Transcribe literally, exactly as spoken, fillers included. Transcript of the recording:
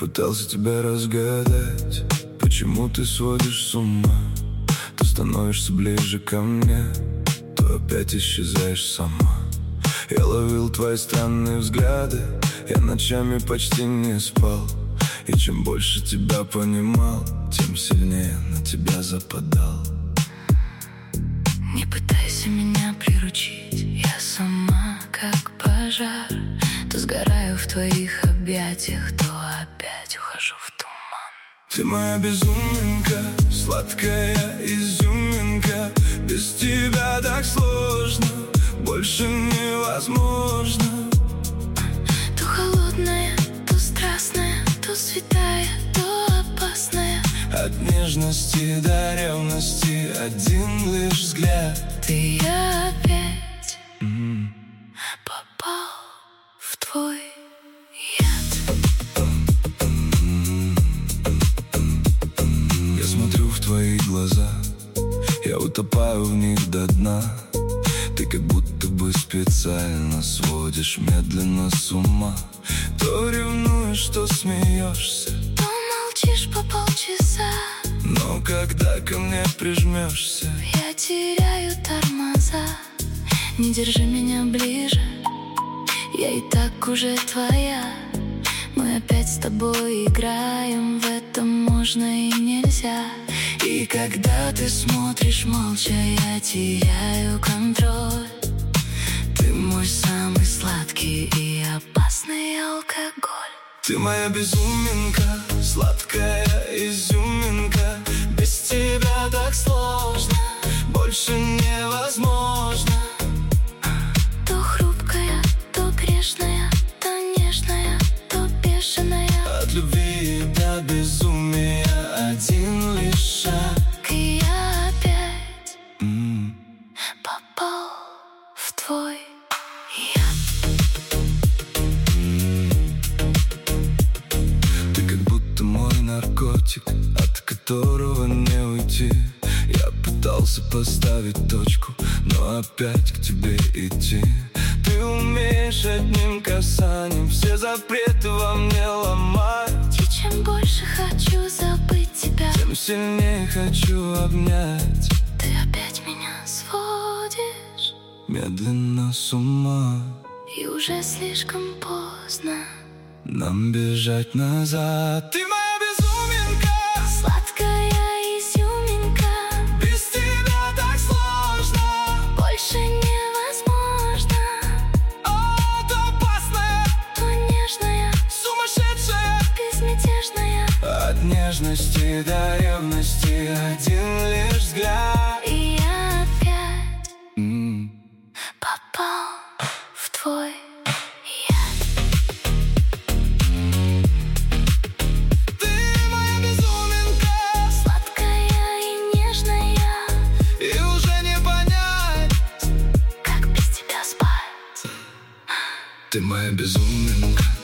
пытался тебя разгадать, почему ты сводишь с ума. То становишься ближе ко мне, то опять исчезаешь сама. Я ловил твои странные взгляды, я ночами почти не спал. И чем больше тебя понимал, тем сильнее на тебя западал. Не пытайся меня приручить, я сама как пожар. То сгораю в твоих объятиях, то опять ухожу в туман. Ты моя безуминка, сладкая изюминка. Без тебя так сложно, больше невозможно. То холодная, то страстная, то святая, то опасная. От нежности до ревности один лишь взгляд. Ты опять mm. попал в твой яд. Я смотрю в твои глаза, я утопаю в них до дна. Ты как будто бы специально сводишь медленно с ума. То ревнуешь, то смеешься, то молчишь по полчаса. но когда ко мне прижмешься, я теряю тормоза. Не держи меня ближе, я и так уже твоя. Мы опять с тобой играем, в этом можно и нельзя. И когда ты смотришь молча, я теряю контроль. Ты мой самый сладкий и опасный алкоголь. Ты моя безуминка, сладкая изюминка. Без тебя так сложно, больше невозможно. То хрупкая, то грешная, то нежная, то бешеная. От любви до безумия один лишь шаг. И я опять mm. попал в твой яд. Ты как будто мой наркотик, от которого не уйти. Я пытался поставить точку, но опять к тебе идти. Ты умеешь одним касанием все запреты во мне ломать. И чем больше хочу забыть тебя, тем сильнее хочу обнять. ты опять меня сводишь Медленно с ума, и уже слишком поздно нам бежать назад. Ты моя безуминка, сладкая изюминка. без тебя так сложно, Больше невозможно. от опасная, То нежная, сумасшедшая, безмятежная. от нежности до ревности один лишь взгляд. И я опять mm. попал в твой яд. Ты моя безуминка, Сладкая и нежная, и уже не понять, как без тебя спать. ты моя безуминка.